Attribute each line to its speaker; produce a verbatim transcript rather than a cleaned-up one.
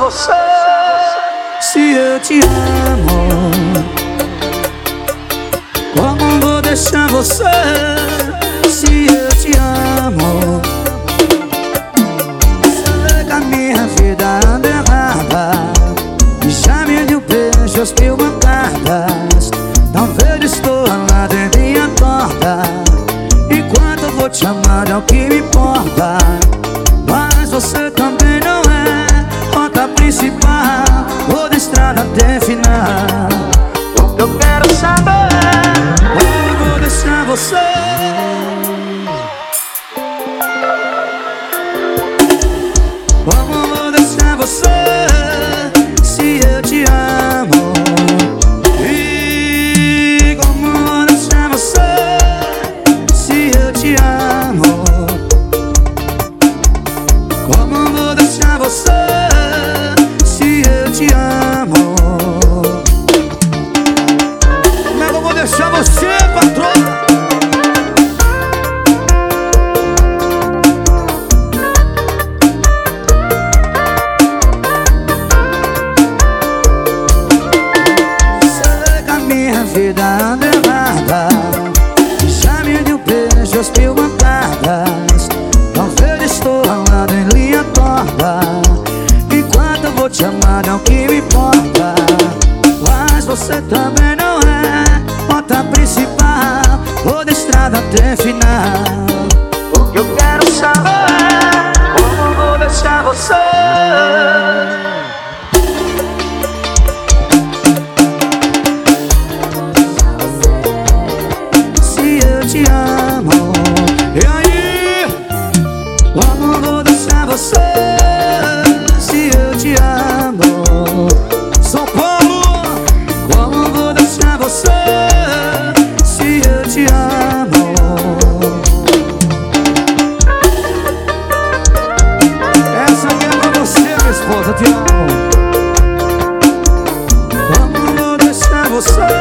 Speaker 1: você.
Speaker 2: Se eu te amo, como vou deixar você? Se eu te amo, sei que a minha vida anda errada e já me deu beijos mil bancadas. Talvez estou lá dentro e torta. Enquanto eu vou te amar é o que me importa. Mas você também não é rota principal ou da estrada até final.
Speaker 1: O que eu quero saber,
Speaker 2: como vou deixar você? Como vou deixar você? Se eu te amo. E como vou deixar você? Se eu te amo. Como vou deixar você? Se eu te amo. Como é que eu vou deixar você, patroa? Sei que a minha vida anda errada, já me deu beijos mil bancadas. Talvez estou ralado em linha torta. Enquanto eu vou te amar é o que me importa. Mas você também não é rota principal ou da estrada até final.
Speaker 1: o que eu quero saber, como vou deixar você?
Speaker 2: Se eu te amo, e aí? Como vou deixar você? Se eu te amo, São Paulo. Como vou deixar você? Se eu te amo. Essa aqui é pra você, minha esposa, te amo. Como vou deixar você?